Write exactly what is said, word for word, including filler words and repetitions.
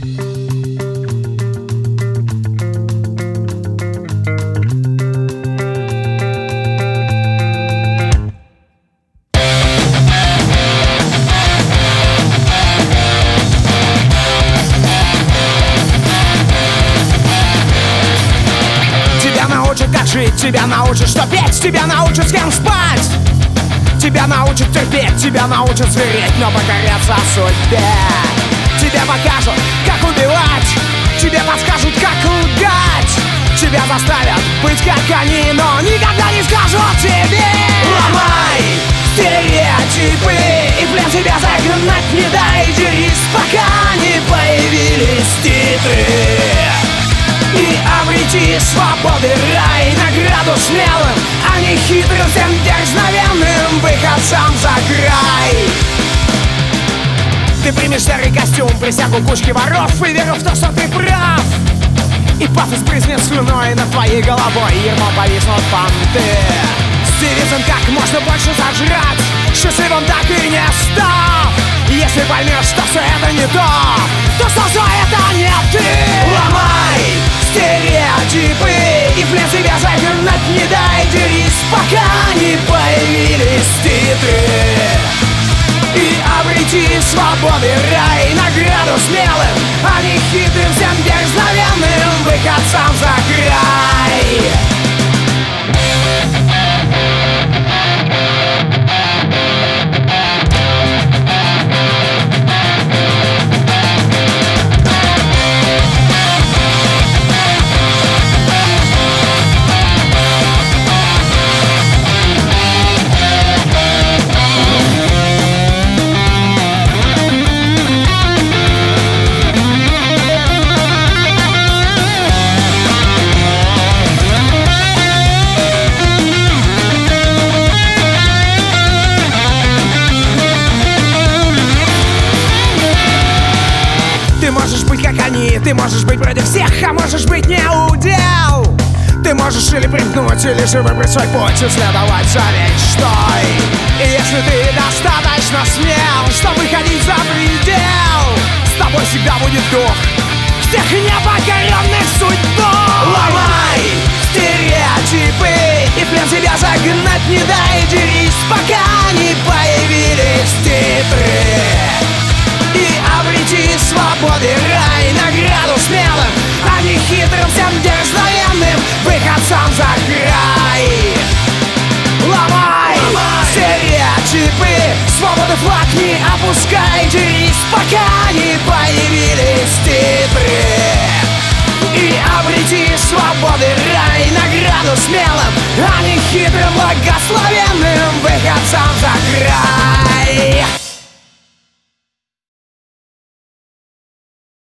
Тебя научат, что петь, тебя научат, с кем спать. Тебя научат терпеть, тебя научат звереть, но покоряться судьбе. Тебе покажут, как убивать, тебе подскажут, как лгать. Тебя заставят быть как они, но никогда не скажут тебе: ломай стереотипы и в плен тебя загнать не дай. Дерись, пока не появились титры. И обрети свободы рай, награду смелым, а не хитрым, всем дерзновенным выходцам за край. Ты примешь серый костюм, присягу кучки воров, и верю в то, что ты прав. И пафос брызнет слюной над твоей головой, ермо повиснут понты. С девизом как можно больше зажрать, счастливым так и не став. Если поймешь, что все это не то, то что все это не ты. Ломай стереотипы и в плен себя загнать не дай. Дерись, пока не появились титры. И обрети свободы рай, награду смелым, а не хитрым, всем дерзновенным выходцам за край. Ты можешь быть против всех, а можешь быть не удел. Ты можешь или примкнуть, или же выбрать свой путь и следовать за мечтой. И если ты достаточно смел, чтобы ходить за предел, с тобой всегда будет дух всех непокоренных судьбой. Ломай стереотипы и в плен себя загнать не дай. Дерись, пока не появились титры. И обрети свободы рай, награду смелым, а не хитрым, всем дерзновенным выходцам за край. Ломай, Ломай стереотипы, свободы флаг не опускай. Дерись, пока не появились титры. И обрети свободы рай, награду смелым, а не хитрым, благословенным выходцам за край.